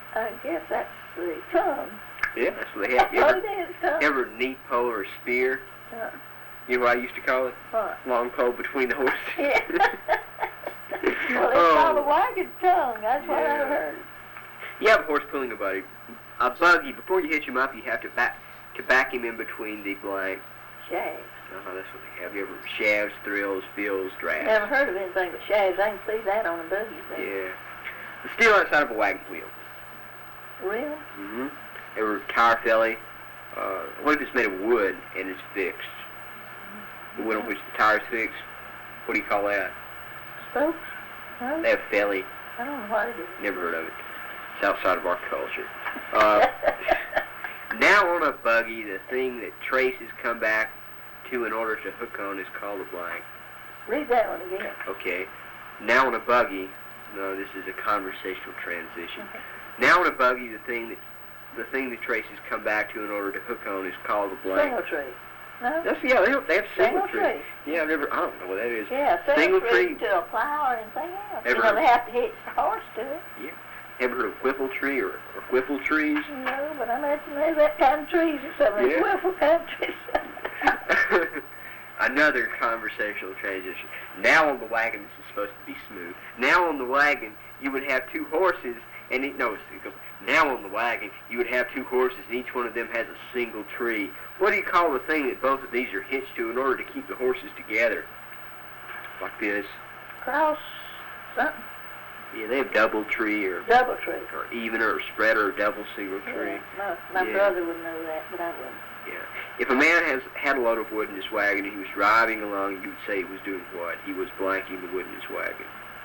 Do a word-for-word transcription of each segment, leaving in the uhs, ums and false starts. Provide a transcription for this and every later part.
I guess that's the tongue. Yeah, that's what they have. You Oh, ever, it is tongue. ever neat pole or spear? Uh, You know what I used to call it? what? Long pole between the horses. Yeah. Well, it's Oh. called a wagon tongue. That's what Yeah. I heard. You have a horse pulling a buddy. A buggy, before you hitch him up, you have to back to back him in between the blank. Shags. Uh-huh, that's what they have. You ever shafts, thrills, fills, drafts. Never heard of anything but shags. I can see that on a buggy thing. Yeah. The steel outside of a wagon wheel. Real? Mm-hmm. Ever tire felly? Uh, what if it's made of wood and it's fixed? The wood on which the tire's fixed? What do you call that? Spokes? Huh? They have felly. I don't know what it is. Never heard of it. It's outside of our culture. Uh, now on a buggy, the thing that traces come back to in order to hook on is called a blank. Read that one again. Okay. Now on a buggy, no, this is a conversational transition. Okay. Now on a buggy, the thing that the thing that traces come back to in order to hook on is called a blank. Single tree. No? That's yeah, they, they have single, Single tree. tree. Yeah, I've never. I don't know what that is. Yeah, single, Single tree, tree. to a plow or anything else. Ever You know, heard- they have to hitch the horse to it. Yeah. Ever heard of whiffle tree or, or whiffle trees? No, but I imagine there's that kind of trees or something. Yeah. Wiffle kind of trees. Another conversational transition. Now on the wagon, this is supposed to be smooth. Now on the wagon, you would have two horses, and it, no, it goes, now on the wagon, you would have two horses, and each one of them has a single tree. What do you call the thing that both of these are hitched to in order to keep the horses together? Like this. Cross something. Yeah, they have double tree or Double tree. or even or spreader or double single tree. Yeah, my my Yeah. brother would know that, but I wouldn't. Yeah. If a man has had a load of wood in his wagon and he was driving along, you would say he was doing what? He was blanking the wood in his wagon.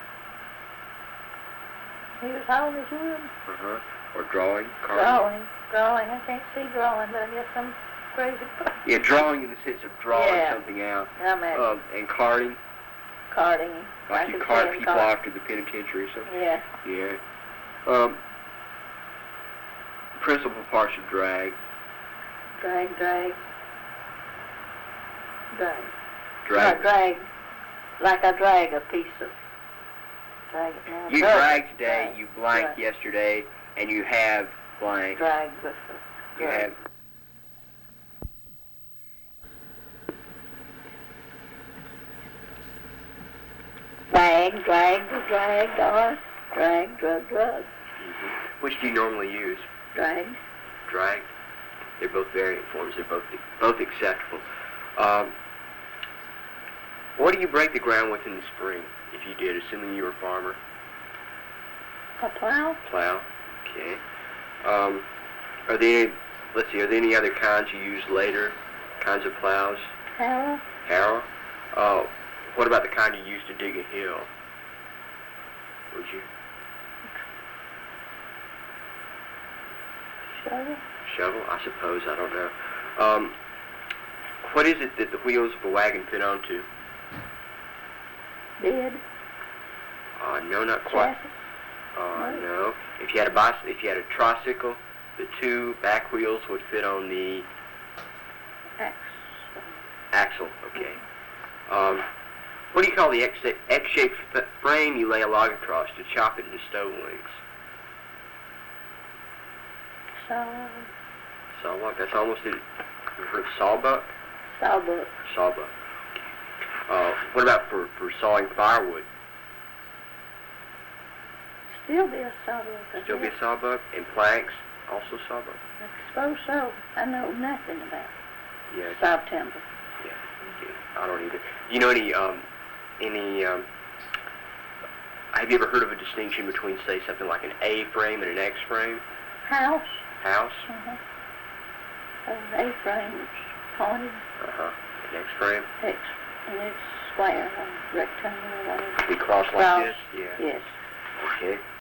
He was hauling his wood. Uh-huh. Or drawing, carving. Drawing. Drawing. I can't see drawing, but I guess I'm crazy. Yeah, drawing in the sense of drawing Yeah. something out. I'm at Um, and carting, carting. like I you could cart say people cart. off to the penitentiary or something. Yeah. Yeah. Um, principal parts of drag. Drag, drag. Drag. Drag. No, drag. Like I drag a piece of. Drag it now. You Drag drag it. today, Drag. you blank Drag. yesterday, and you have blank. Drag with the. You drag. have. Drag, drag, drag, or drag, drug, drug. Mhm. Which do you normally use? Drag. Drag. They're both variant forms. They're both both acceptable. Um, what do you break the ground with in the spring? If you did, assuming you were a farmer. A plow. Plow. Okay. Um, are there? Let's see. Are there any other kinds you use later? Kinds of plows? Harrow. Harrow. Uh, what about the kind you use to dig a hill? Would you? Shovel. Shovel, I suppose. I don't know. Um, what is it that the wheels of a wagon fit onto? Bed. Uh, no, not quite. Chassis. Uh, no. If you had a bicycle, if you had a tricycle, the two back wheels would fit on the Axe. axle. Okay. Um, what do you call the X- X-shaped f- frame you lay a log across to chop it into stove links? Saw. Sawbuck. That's almost it. You heard of sawbuck? Sawbuck. Sawbuck. Uh, what about for, for sawing firewood? Still be a sawbuck. I Still be a guess. sawbuck? And planks, also sawbuck? I suppose so. I know nothing about Yeah. saw timber. Yeah. Okay. I don't either. Do you know any um any um? Have you ever heard of a distinction between, say, something like an A frame and an X frame? House. House. Uh-huh. An A-frame pointed Uh huh. An X frame. X, and it's square, or rectangle, or whatever. Be crossed like Cross. this. Yeah. Yes. Okay.